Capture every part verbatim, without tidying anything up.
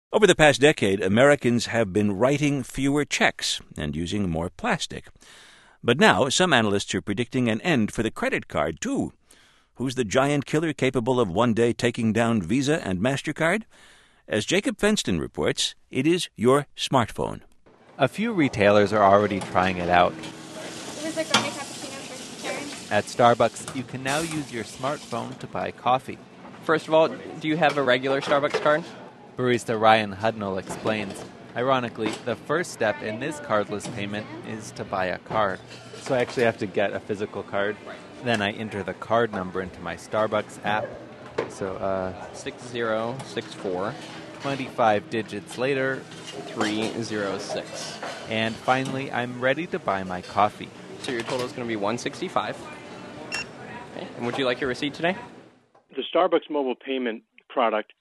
Over the past decade, Americans have been writing fewer checks and using more plastic. But now, some analysts are predicting an end for the credit card, too. Who's the giant killer capable of one day taking down Visa and MasterCard? As Jacob Fenston reports, it is your smartphone. A few retailers are already trying it out. It was like grande cappuccino for Karen. At Starbucks, you can now use your smartphone to buy coffee. First of all, do you have a regular Starbucks card? Barista Ryan Hudnall explains. Ironically, the first step in this cardless payment is to buy a card. So I actually have to get a physical card. Then I enter the card number into my Starbucks app. So, uh... six zero six four. twenty-five digits later, three zero six. And finally, I'm ready to buy my coffee. So your total is going to be one hundred sixty-five. Okay. And would you like your receipt today? The Starbucks mobile payment product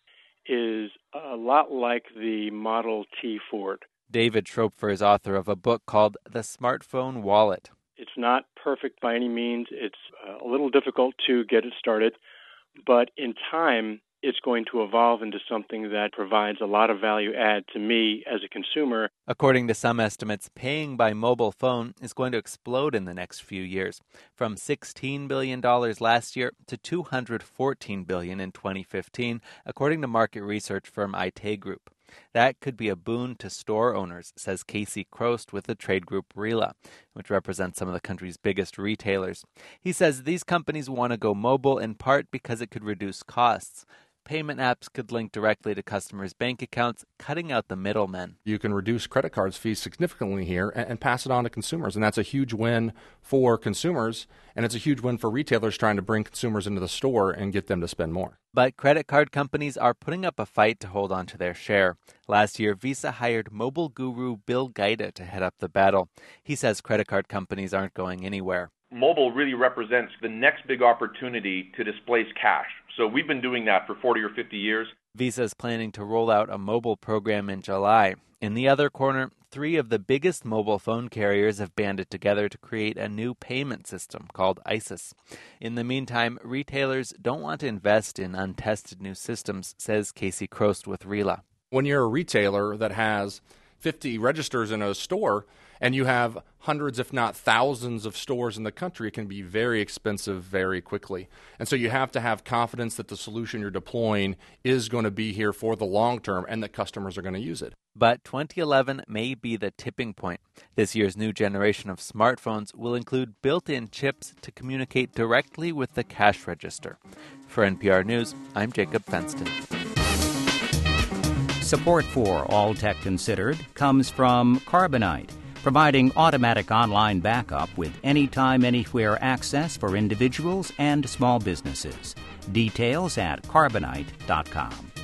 is a lot like the Model T Ford. David Schroepfer is author of a book called The Smartphone Wallet. It's not perfect by any means. It's a little difficult to get it started, but in time, it's going to evolve into something that provides a lot of value add to me as a consumer. According to some estimates, paying by mobile phone is going to explode in the next few years, from sixteen billion dollars last year to two hundred fourteen billion dollars in twenty fifteen, according to market research firm I T Group. That could be a boon to store owners, says Casey Crost with the trade group RILA, which represents some of the country's biggest retailers. He says these companies want to go mobile in part because it could reduce costs. Payment apps could link directly to customers' bank accounts, cutting out the middlemen. You can reduce credit cards fees significantly here and, and pass it on to consumers, and that's a huge win for consumers, and it's a huge win for retailers trying to bring consumers into the store and get them to spend more. But credit card companies are putting up a fight to hold on to their share. Last year, Visa hired mobile guru Bill Gaida to head up the battle. He says credit card companies aren't going anywhere. Mobile really represents the next big opportunity to displace cash. So we've been doing that for forty or fifty years. Visa is planning to roll out a mobile program in July. In the other corner, three of the biggest mobile phone carriers have banded together to create a new payment system called ISIS. In the meantime, retailers don't want to invest in untested new systems, says Casey Crost with RILA. When you're a retailer that has fifty registers in a store, and you have hundreds, if not thousands, of stores in the country, it can be very expensive very quickly. And so you have to have confidence that the solution you're deploying is going to be here for the long term and that customers are going to use it. But twenty eleven may be the tipping point. This year's new generation of smartphones will include built-in chips to communicate directly with the cash register. For N P R News, I'm Jacob Fenston. Support for All Tech Considered comes from Carbonite, providing automatic online backup with anytime, anywhere access for individuals and small businesses. Details at carbonite dot com.